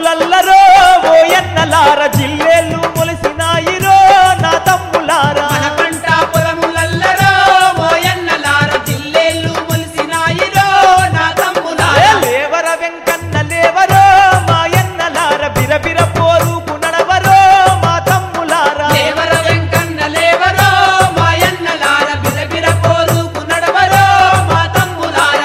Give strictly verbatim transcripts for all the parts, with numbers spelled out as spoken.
పొలములల్లరో ఓ ఎన్నలార జిల్లేళ్ళు మొలిసినాయిరో నా తమ్ములారా మన పంట పొలములల్లరో ఓ ఎన్నలార జిల్లేళ్ళు మొలిసినాయిరో నా తమ్ములారా లేవర వెంకన్న లేవరో మా ఎన్నలార బిరబిర పోరుకు నడవరో మా తమ్ములారా లేవర వెంకన్న లేవరో మా ఎన్నలార బిరబిర పోరుకు నడవరో మా తమ్ములారా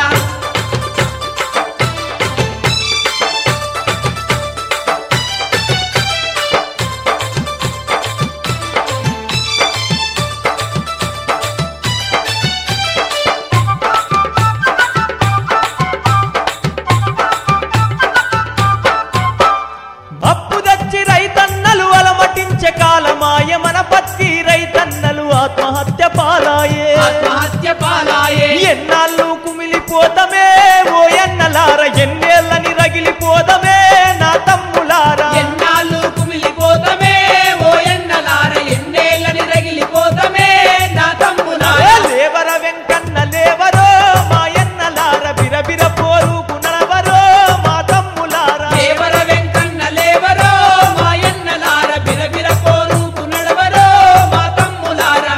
అప్పు తెచ్చి రైతన్నలు అలమటించే కాలమాయ మన పత్తి రైతన్నలు ఆత్మహత్య పాలాయే ఆత్మహత్య పాలాయే ఎన్నాళ్ళు కుమిలిపోతమే ఓ ఎన్నలార ఎన్నేళ్ళని రగిలిపోతమే నా తమ్ములారా ఎన్నాళ్ళు కుమిలిపోతమే ఓ ఎన్నలార ఎన్నేళ్ళని రగిలిపోతమే నా తమ్ములారా లేవర వెంకన్న లేవరో మా ఎన్నలార బిరబిర పోరుకు నడవరో మా తమ్ములారా లేవర వెంకన్న లేవరో మా ఎన్నలార బిరబిర పోరుకు నడవరో మా తమ్ములారా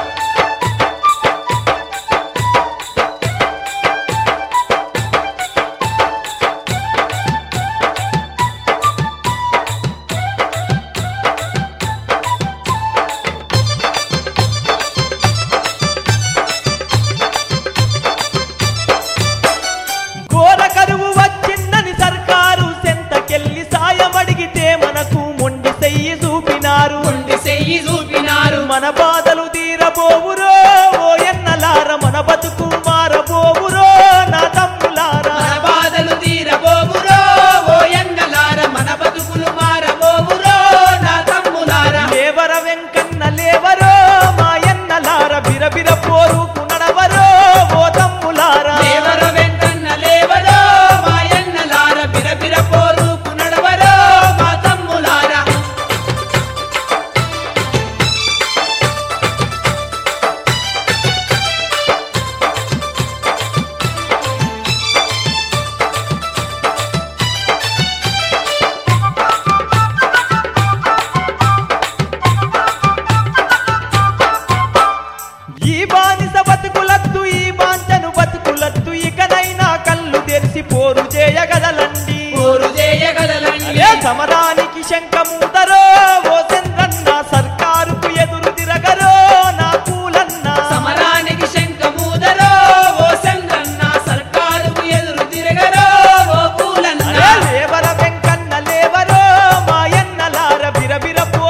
ఘోర కరువు వచ్చిందని సర్కారు సెంతకెళ్ళి సాయం అడిగితే మనకు మొండి చెయ్యి చూపినారు ఉండి చెయ్యి చూపినారు మన బాధలు తీరబోవురో ఓ ఎన్నలార మన బతుకు మారబోవురో నా తమ్ములారా మన బాధలు తీరబోవురో ఓ ఎన్నలార మన బతుకులు మారబోవురో నా తమ్ములారా లేవర వెంకన్న లేవరో మా ఎన్నలార బిరబిర పోరుకు నడవరో ఓ తమ్ములారా లేవర వెంకన్న లేవరో మా ఎన్నలార బిరబిర పోరుకు నడవరో మా తమ్ములారా ఈ బానిస బతుకులద్దు ఈ బాంచను బతుకులద్దు ఇకనైనా కళ్ళు తెరిచి పోరు చేయగలలండి పోరు చేయగలలండి ఏ సమరానికి శంఖమూతరో ఓ చంద్రన్న సర్కారుకు ఎదురు తిరగరో నా పూలన్న సమరానికి శంఖమూదరో ఓ చంద్రన్న సర్కారుకు ఎదురు తిరగరో ఓ పూలన్న లేవర వెంకన్న లేవరో మా ఎన్నలార బిరబిర